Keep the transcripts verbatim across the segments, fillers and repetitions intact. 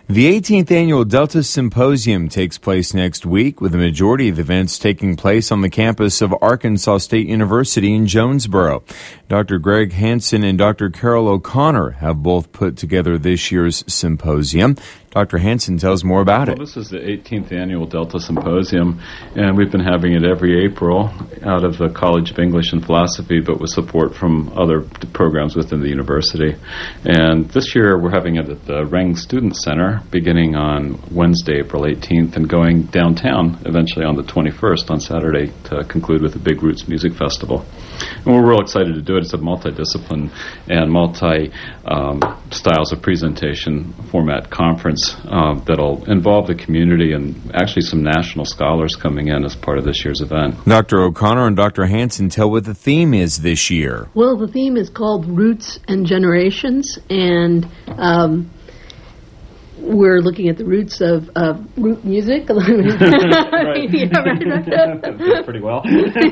The eighteenth Annual Delta Symposium takes place next week, with the majority of events taking place on the campus of Arkansas State University in Jonesboro. Doctor Greg Hansen and Doctor Carol O'Connor have both put together this year's symposium. Doctor Hansen tells more about it. Well, this is the eighteenth Annual Delta Symposium, and we've been having it every April out of the College of English and Philosophy, but with support from other programs within the university. And this year we're having it at the Reng Student Center, beginning on Wednesday, April eighteenth, and going downtown eventually on the twenty-first, on Saturday, to conclude with the Big Roots Music Festival. And we're real excited to do it. It's a multidiscipline and multi-styles um, of presentation format conference uh, that'll involve the community and actually some national scholars coming in as part of this year's event. Doctor O'Connor and Doctor Hansen tell what the theme is this year. Well, the theme is called Roots and Generations, and um, we're looking at the roots of, of root music. Right. Yeah, right, right. That's pretty well.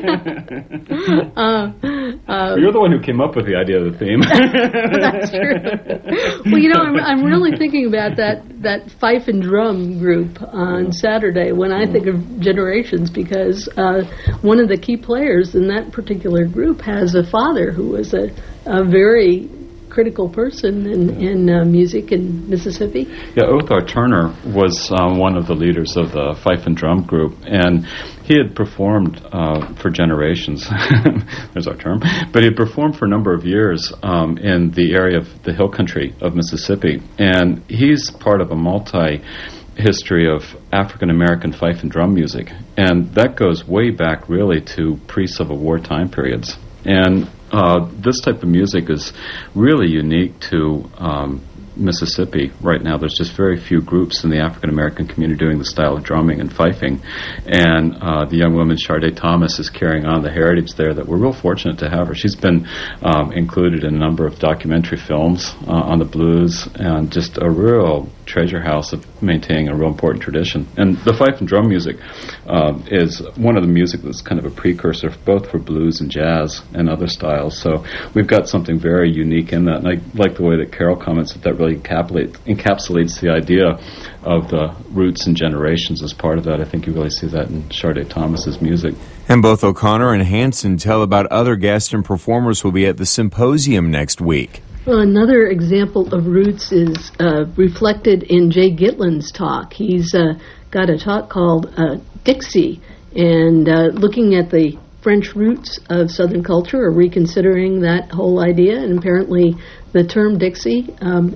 uh, uh, You're the one who came up with the idea of the theme. That's true. Well, you know, I'm, I'm really thinking about that, that fife and drum group on Saturday when I think of generations, because uh, one of the key players in that particular group has a father who was a, a very critical person in, in uh, music in Mississippi. Yeah, Othar Turner was um, one of the leaders of the fife and drum group, and he had performed uh, for generations. There's our term. But he had performed for a number of years um, in the area of the hill country of Mississippi, and he's part of a multi- history of African-American fife and drum music, and that goes way back really to pre-Civil War time periods. And Uh, this type of music is really unique to um, Mississippi right now. There's just very few groups in the African-American community doing the style of drumming and fifing. And uh, the young woman, Sharday Thomas, is carrying on the heritage there that we're real fortunate to have her. She's been um, included in a number of documentary films uh, on the blues, and just a real treasure house of maintaining a real important tradition. And the fife and drum music uh, is one of the music that's kind of a precursor both for blues and jazz and other styles. So we've got something very unique in that. And I like the way that Carol comments that that really encapsulate, encapsulates the idea of the roots and generations as part of that. I think you really see that in Sharday Thomas's music. And both O'Connor and Hansen tell about other guests and performers who will be at the symposium next week. Well, another example of roots is uh, reflected in Jay Gitlin's talk. He's uh, got a talk called uh, Dixie, and uh, looking at the French roots of Southern culture, or reconsidering that whole idea. And apparently the term Dixie um,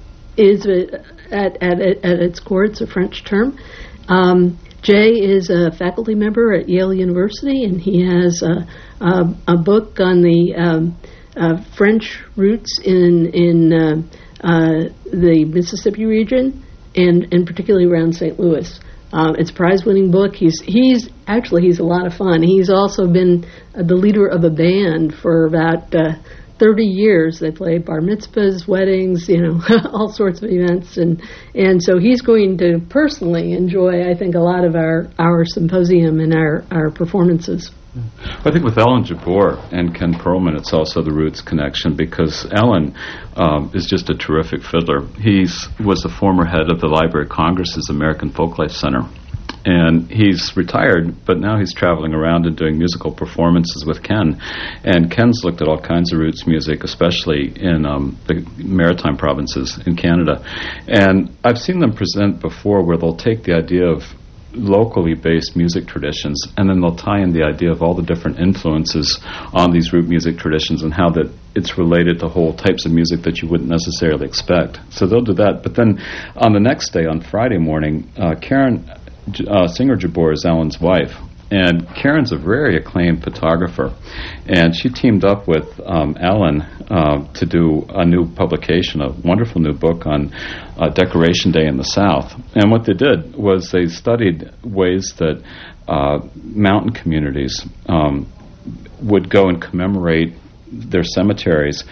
is a, at, at, at its core, it's a French term. Um, Jay is a faculty member at Yale University, and he has a, a, a book on the um, uh, French roots in in uh, uh, the Mississippi region, and, and particularly around Saint Louis. Um, it's a prize-winning book. He's he's actually he's a lot of fun. He's also been uh, the leader of a band for about uh, thirty years. They play bar mitzvahs, weddings, you know, all sorts of events, and and so he's going to personally enjoy, I think, a lot of our, our symposium and our, our performances. I think with Ellen Jabbour and Ken Perlman, it's also the roots connection, because Ellen um, is just a terrific fiddler. He was the former head of the Library of Congress's American Folklife Center, and he's retired, but now he's traveling around and doing musical performances with Ken. And Ken's looked at all kinds of roots music, especially in um, the maritime provinces in Canada. And I've seen them present before where they'll take the idea of locally based music traditions, and then they'll tie in the idea of all the different influences on these root music traditions and how that it's related to whole types of music that you wouldn't necessarily expect. So they'll do that. But then on the next day, on Friday morning, uh, Karen uh, Singer Jabbour is Ellen's wife. And Karen's a very acclaimed photographer, and she teamed up with um, Ellen uh, to do a new publication, a wonderful new book on uh, Decoration Day in the South. And what they did was they studied ways that uh, mountain communities um, would go and commemorate their cemeteries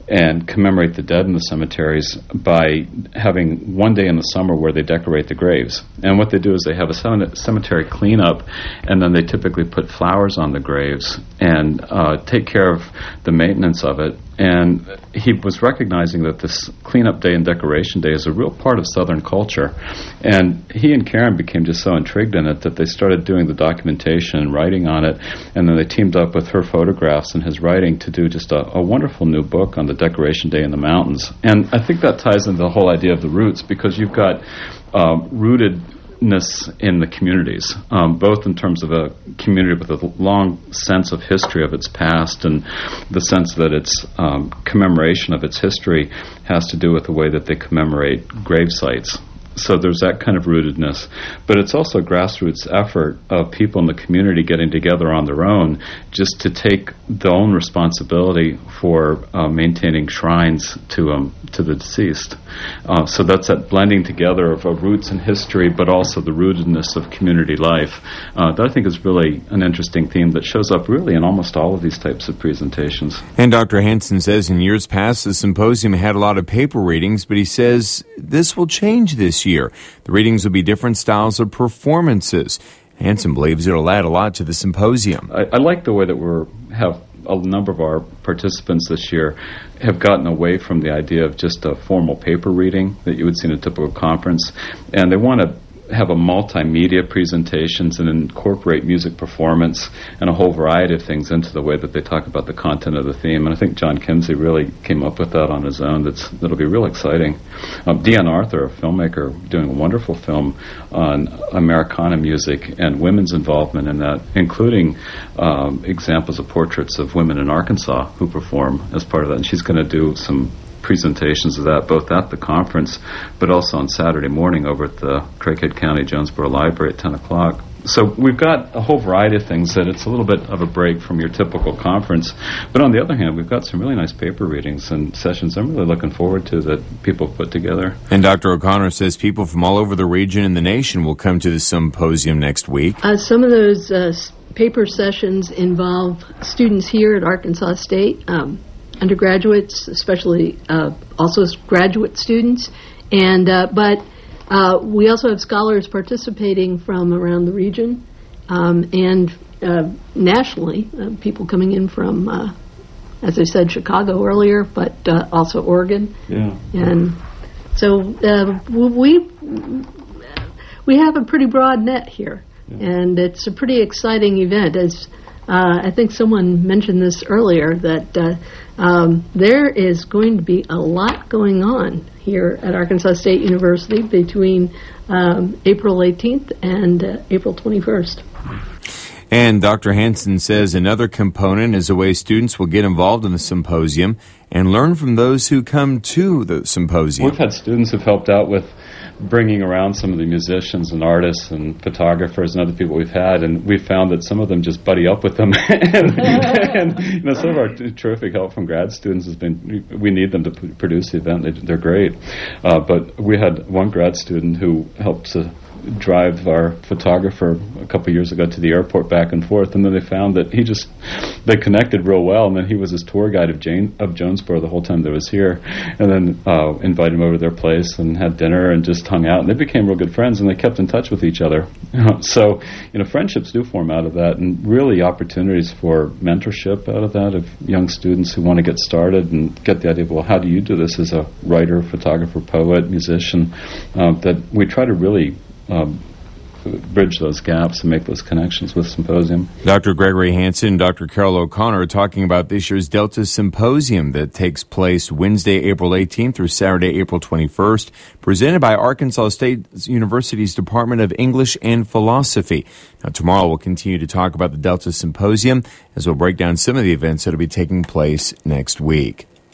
and commemorate the dead in the cemeteries by having one day in the summer where they decorate the graves. And what they do is they have a cemetery cleanup, and then they typically put flowers on the graves and uh, take care of the maintenance of it. And he was recognizing that this cleanup day and decoration day is a real part of Southern culture. And he and Karen became just so intrigued in it that they started doing the documentation and writing on it. And then they teamed up with her photographs and his writing to do just a, a wonderful new book on the decoration day in the mountains. And I think that ties into the whole idea of the roots, because you've got uh, rooted in the communities, um, both in terms of a community with a long sense of history of its past, and the sense that its um, commemoration of its history has to do with the way that they commemorate grave sites. So there's that kind of rootedness. But it's also a grassroots effort of people in the community getting together on their own just to take their own responsibility for uh, maintaining shrines to um, to the deceased. Uh, so that's that blending together of, of roots and history, but also the rootedness of community life. Uh, that I think is really an interesting theme that shows up really in almost all of these types of presentations. And Doctor Hansen says in years past, the symposium had a lot of paper readings, but he says this will change this year. The readings will be different styles of performances. Hansen believes it'll add a lot to the symposium. I, I like the way that we're have a number of our participants this year have gotten away from the idea of just a formal paper reading that you would see in a typical conference, and they want to have a multimedia presentations and incorporate music performance and a whole variety of things into the way that they talk about the content of the theme. And I think John Kinsey really came up with that on his own. That's that'll be real exciting. Um, Deanne Arthur, a filmmaker, doing a wonderful film on Americana music and women's involvement in that, including um, examples of portraits of women in Arkansas who perform as part of that. And she's going to do some presentations of that both at the conference but also on Saturday morning over at the Craighead County Jonesboro Library at ten o'clock. So we've got a whole variety of things that it's a little bit of a break from your typical conference, but on the other hand, we've got some really nice paper readings and sessions I'm really looking forward to that people put together. And Doctor O'Connor says people from all over the region and the nation will come to the symposium next week. Uh, some of those uh, paper sessions involve students here at Arkansas State, um, undergraduates, especially uh, also graduate students, and uh, but uh, we also have scholars participating from around the region um, and uh, nationally, uh, people coming in from, uh, as I said, Chicago earlier, but uh, also Oregon. Yeah. And so uh, we we have a pretty broad net here, yeah. And it's a pretty exciting event. As Uh, I think someone mentioned this earlier, that uh, um, there is going to be a lot going on here at Arkansas State University between um, April eighteenth and uh, April twenty-first. And Doctor Hansen says another component is the way students will get involved in the symposium and learn from those who come to the symposium. We've had students who've helped out with bringing around some of the musicians and artists and photographers and other people we've had, and we've found that some of them just buddy up with them. and, and you know, some of our t- terrific help from grad students has been, we need them to p- produce the event. They, they're great. Uh, but we had one grad student who helped to drive our photographer a couple of years ago to the airport back and forth, and then they found that he just, they connected real well, and then he was his tour guide of Jane of Jonesboro the whole time they was here, and then uh, invited him over to their place and had dinner and just hung out, and they became real good friends, and they kept in touch with each other. So, you know, friendships do form out of that, and really opportunities for mentorship out of that, of young students who want to get started and get the idea of, well, how do you do this as a writer, photographer, poet, musician, uh, that we try to really Um, bridge those gaps and make those connections with Symposium. Doctor Gregory Hansen and Doctor Carol O'Connor are talking about this year's Delta Symposium that takes place Wednesday, April eighteenth through Saturday, April twenty-first, presented by Arkansas State University's Department of English and Philosophy. Now, tomorrow we'll continue to talk about the Delta Symposium as we'll break down some of the events that will be taking place next week.